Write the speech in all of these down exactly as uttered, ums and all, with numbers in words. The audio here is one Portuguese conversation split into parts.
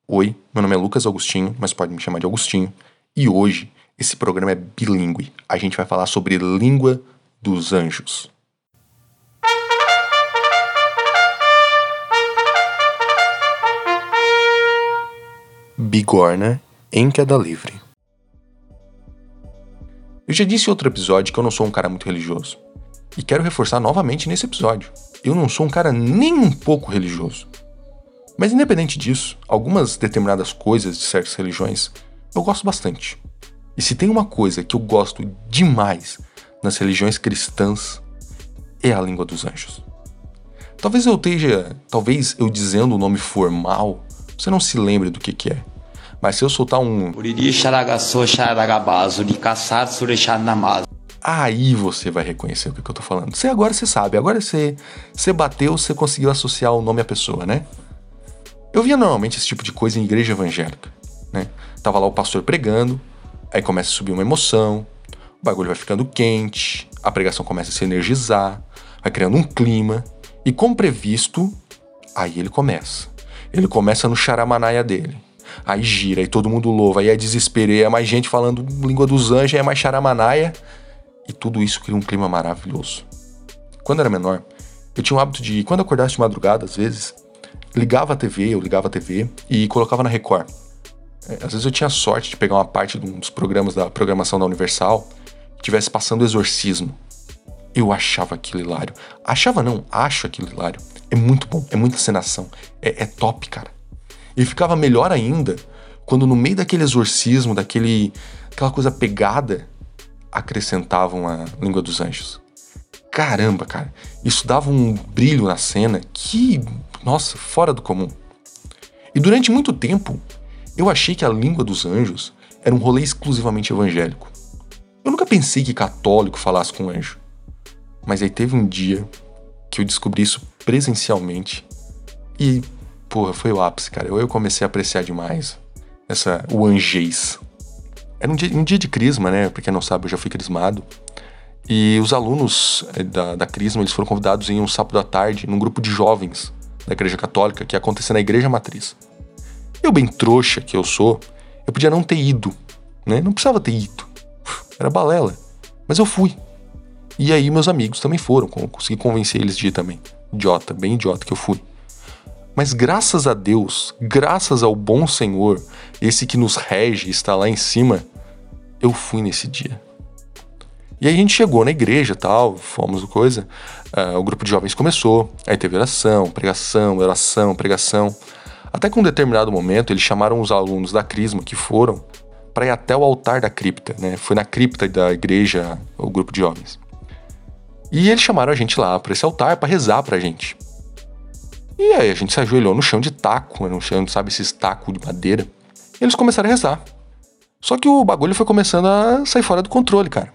Oi, meu nome é Lucas Augustinho, mas pode me chamar de Augustinho. E hoje, esse programa é bilíngue. A gente vai falar sobre língua dos anjos. Bigorna em queda livre. Eu já disse em outro episódio que eu não sou um cara muito religioso. E quero reforçar novamente nesse episódio. Eu não sou um cara nem um pouco religioso. Mas independente disso, algumas determinadas coisas de certas religiões eu gosto bastante. E se tem uma coisa que eu gosto demais nas religiões cristãs, é a língua dos anjos. Talvez eu esteja, talvez eu dizendo o nome formal, você não se lembre do que que é. Mas se eu soltar um... aí você vai reconhecer o que, que eu tô falando. Você agora você sabe, agora você, você bateu, você conseguiu associar o nome à pessoa, né? Eu via normalmente esse tipo de coisa em igreja evangélica, né? Tava lá o pastor pregando, aí começa a subir uma emoção, o bagulho vai ficando quente, a pregação começa a se energizar, vai criando um clima, e como previsto, aí ele começa. Ele começa no charamanaia dele. Aí gira, aí todo mundo louva, aí é desespero, aí é mais gente falando língua dos anjos, aí é mais charamanaia, e tudo isso cria um clima maravilhoso. Quando eu era menor, eu tinha o hábito de, quando eu acordasse de madrugada, às vezes, ligava a T V, eu ligava a T V e colocava na Record. Às vezes eu tinha sorte de pegar uma parte de um dos programas da programação da Universal que estivesse passando Exorcismo. Eu achava aquilo hilário. Achava não, acho aquilo hilário. É muito bom, é muita encenação. É, é top, cara. E ficava melhor ainda quando no meio daquele exorcismo, daquele, aquela coisa pegada, acrescentavam a língua dos anjos. Caramba, cara. Isso dava um brilho na cena que... nossa, fora do comum. E durante muito tempo, eu achei que a língua dos anjos era um rolê exclusivamente evangélico. Eu nunca pensei que católico falasse com anjo. Mas aí teve um dia que eu descobri isso presencialmente. E, porra, foi o ápice, cara. Eu, eu comecei a apreciar demais essa, o anjês. Era um dia, um dia de crisma, né? Pra quem não sabe, eu já fui crismado. E os alunos da, da crisma, eles foram convidados em um sábado à tarde, num grupo de jovens da igreja católica, que ia acontecer na igreja matriz. Eu, bem trouxa que eu sou, eu podia não ter ido, né? Não precisava ter ido. Era balela. Mas eu fui. E aí meus amigos também foram, consegui convencer eles de ir também. Idiota, bem idiota que eu fui. Mas graças a Deus, graças ao bom Senhor, esse que nos rege, está lá em cima, eu fui nesse dia. E aí a gente chegou na igreja e tal, fomos coisa, uh, o grupo de jovens começou, aí teve oração, pregação, oração, pregação. Até que um determinado momento eles chamaram os alunos da crisma que foram para ir até o altar da cripta, né? Foi na cripta da igreja o grupo de jovens. E eles chamaram a gente lá para esse altar para rezar pra gente. E aí a gente se ajoelhou no chão de taco, no chão, sabe, esses tacos de madeira. E eles começaram a rezar. Só que o bagulho foi começando a sair fora do controle, cara.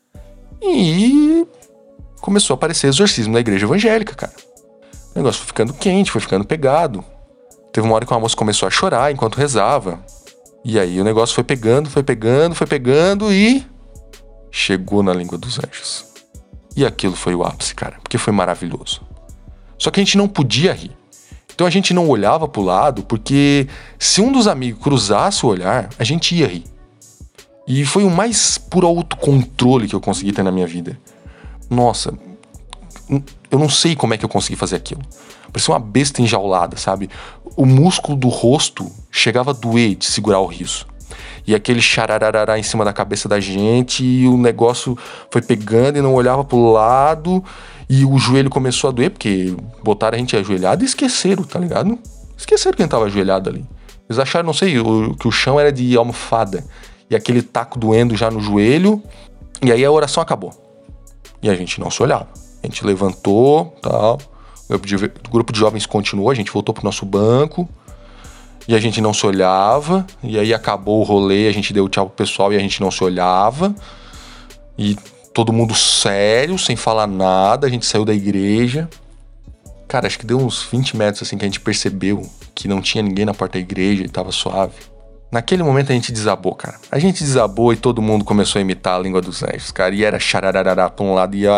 E começou a aparecer exorcismo na igreja evangélica, cara. O negócio foi ficando quente, foi ficando pegado. Teve uma hora que uma moça começou a chorar enquanto rezava. E aí o negócio foi pegando, foi pegando, foi pegando e... chegou na língua dos anjos. E aquilo foi o ápice, cara, porque foi maravilhoso. Só que a gente não podia rir. Então a gente não olhava pro lado, porque se um dos amigos cruzasse o olhar, a gente ia rir. E foi o mais puro autocontrole que eu consegui ter na minha vida. Nossa, eu não sei como é que eu consegui fazer aquilo. Parecia uma besta enjaulada, sabe? O músculo do rosto chegava a doer de segurar o riso. E aquele charararará em cima da cabeça da gente, e o negócio foi pegando e não olhava pro lado, e o joelho começou a doer, porque botaram a gente ajoelhado e esqueceram, tá ligado? Esqueceram que a gente tava ajoelhado ali. Eles acharam, não sei, o, que o chão era de almofada. E aquele taco doendo já no joelho. E aí a oração acabou. E a gente não se olhava. A gente levantou, tal. O grupo de, o grupo de jovens continuou. A gente voltou pro nosso banco. E a gente não se olhava. E aí acabou o rolê. A gente deu tchau pro pessoal e a gente não se olhava. E todo mundo sério, sem falar nada. A gente saiu da igreja. Cara, acho que deu uns vinte metros assim que a gente percebeu que não tinha ninguém na porta da igreja e tava suave. Naquele momento a gente desabou, cara. A gente desabou e todo mundo começou a imitar a língua dos anjos, cara. E era xararará pra um lado e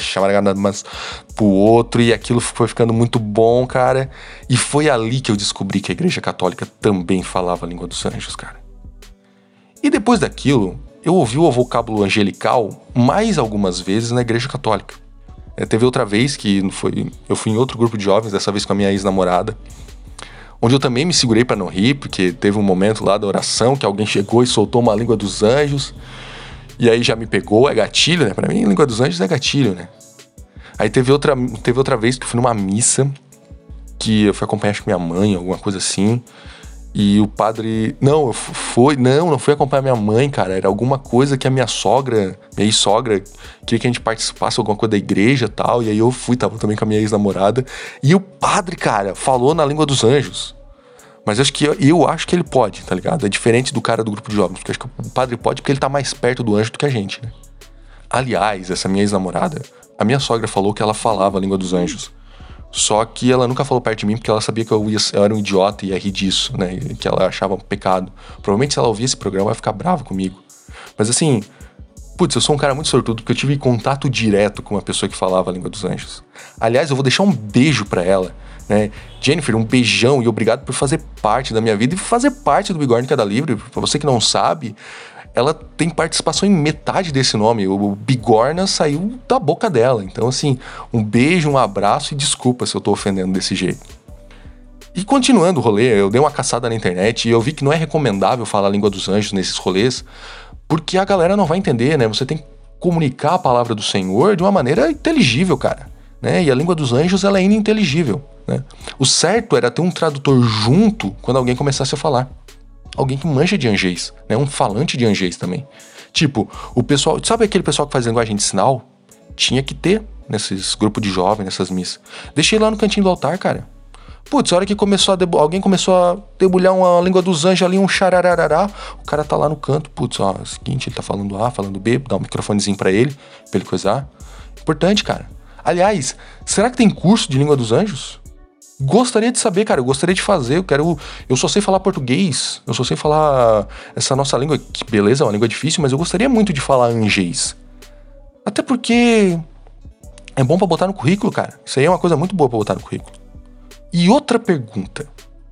mas pro outro. E aquilo foi ficando muito bom, cara. E foi ali que eu descobri que a Igreja Católica também falava a língua dos anjos, cara. E depois daquilo, eu ouvi o vocábulo angelical mais algumas vezes na Igreja Católica. É, teve outra vez que foi, eu fui em outro grupo de jovens, dessa vez com a minha ex-namorada, onde eu também me segurei pra não rir, porque teve um momento lá da oração que alguém chegou e soltou uma língua dos anjos, e aí já me pegou, é gatilho, né? Pra mim, língua dos anjos é gatilho, né? Aí teve outra, teve outra vez que eu fui numa missa, que eu fui acompanhar, acho que minha mãe, alguma coisa assim, e o padre... Não, eu fui... Não, não fui acompanhar minha mãe, cara, era alguma coisa que a minha sogra, minha ex-sogra, queria que a gente participasse de alguma coisa da igreja e tal, e aí eu fui, tava também com a minha ex-namorada, e o padre, cara, falou na língua dos anjos. Mas eu acho que, eu acho que ele pode, tá ligado? É diferente do cara do grupo de jovens, porque eu acho que o padre pode porque ele tá mais perto do anjo do que a gente, né? Aliás, essa minha ex-namorada, a minha sogra falou que ela falava a língua dos anjos. Só que ela nunca falou perto de mim porque ela sabia que eu, ia, eu era um idiota e ia rir disso, né? Que ela achava um pecado. Provavelmente se ela ouvir esse programa, ela vai ficar brava comigo. Mas assim, putz, eu sou um cara muito sortudo porque eu tive contato direto com uma pessoa que falava a língua dos anjos. Aliás, eu vou deixar um beijo pra ela, né? Jennifer, um beijão e obrigado por fazer parte da minha vida e fazer parte do Bigorna Queda Livre. Pra você que não sabe, ela tem participação em metade desse nome. O Bigorna saiu da boca dela. Então, assim, um beijo, um abraço e desculpa se eu tô ofendendo desse jeito. E continuando o rolê, eu dei uma caçada na internet e eu vi que não é recomendável falar a língua dos anjos nesses rolês, porque a galera não vai entender, né? Você tem que comunicar a palavra do Senhor de uma maneira inteligível, cara, né? E a língua dos anjos, ela é ininteligível, né? O certo era ter um tradutor junto quando alguém começasse a falar. Alguém que manja de angês, né? Um falante de angês também. Tipo, o pessoal... Sabe aquele pessoal que faz linguagem de sinal? Tinha que ter nesses grupos de jovens, nessas missas. Deixei lá no cantinho do altar, cara. Putz, a hora que começou a debu- alguém começou a debulhar uma língua dos anjos ali, um xarararará, o cara tá lá no canto. Putz, ó, é o seguinte, ele tá falando A, falando B, dá um microfonezinho pra ele, pra ele coisar. Importante, cara. Aliás, será que tem curso de língua dos anjos? Gostaria de saber, cara, eu gostaria de fazer, eu quero... Eu só sei falar português, eu só sei falar essa nossa língua, que beleza, é uma língua difícil, mas eu gostaria muito de falar angês. Até porque é bom pra botar no currículo, cara. Isso aí é uma coisa muito boa pra botar no currículo. E outra pergunta.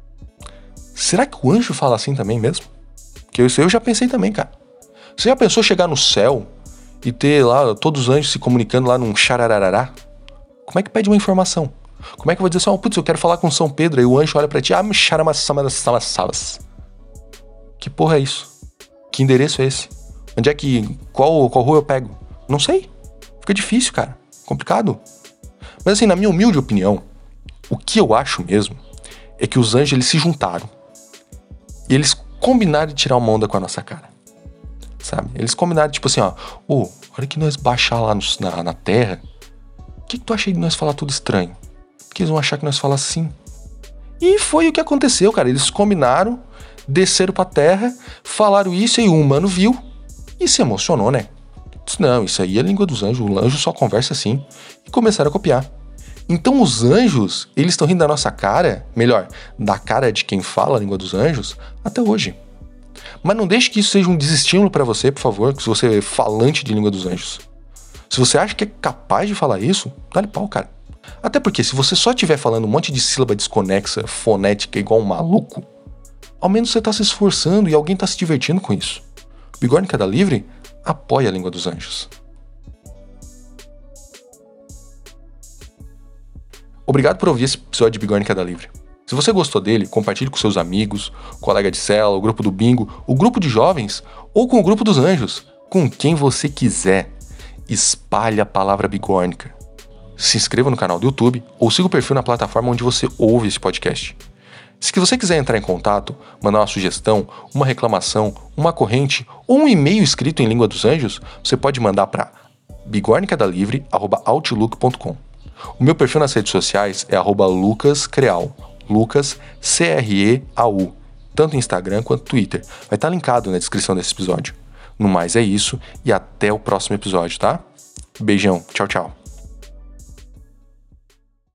Será que o anjo fala assim também mesmo? Porque isso aí eu já pensei também, cara. Você já pensou chegar no céu e ter lá todos os anjos se comunicando lá num xarararará? Como é que pede uma informação? Como é que eu vou dizer assim, oh, putz, eu quero falar com São Pedro, e o anjo olha pra ti, ah, me charamassamassamas. Que porra é isso? Que endereço é esse? Onde é que, qual, qual rua eu pego? Não sei. Fica difícil, cara. Complicado. Mas assim, na minha humilde opinião, o que eu acho mesmo é que os anjos, eles se juntaram. E eles combinaram de tirar uma onda com a nossa cara. Sabe? Eles combinaram, tipo assim, ó, ô, oh, a hora que nós baixar lá no, na, na terra, o que, que tu acha de nós falar tudo estranho? Porque eles vão achar que nós falamos assim. E foi o que aconteceu, cara. Eles combinaram, desceram pra terra, falaram isso e o humano viu e se emocionou, né? Disse, não, isso aí é a língua dos anjos, o anjo só conversa assim. E começaram a copiar. Então os anjos, eles estão rindo da nossa cara, melhor, da cara de quem fala a língua dos anjos, até hoje. Mas não deixe que isso seja um desestímulo pra você, por favor, se você é falante de língua dos anjos. Se você acha que é capaz de falar isso, dá-lhe pau, cara. Até porque se você só estiver falando um monte de sílaba desconexa, fonética, igual um maluco, ao menos você tá se esforçando e alguém tá se divertindo com isso. O Bigorna Queda Livre apoia a língua dos anjos. Obrigado por ouvir esse episódio de Bigorna Queda Livre. Se você gostou dele, compartilhe com seus amigos, colega de cela, o grupo do bingo, o grupo de jovens ou com o grupo dos anjos, com quem você quiser. Espalhe a palavra bigórnica. Se inscreva no canal do YouTube ou siga o perfil na plataforma onde você ouve esse podcast. Se você quiser entrar em contato, mandar uma sugestão, uma reclamação, uma corrente ou um e-mail escrito em língua dos anjos, você pode mandar para bigornicadalivre arroba outlook ponto com. O meu perfil nas redes sociais é arroba lucascreal, Lucas C R E A U, tanto no Instagram quanto no Twitter. Vai estar linkado na descrição desse episódio. No mais é isso e até o próximo episódio, tá? Beijão, tchau, tchau.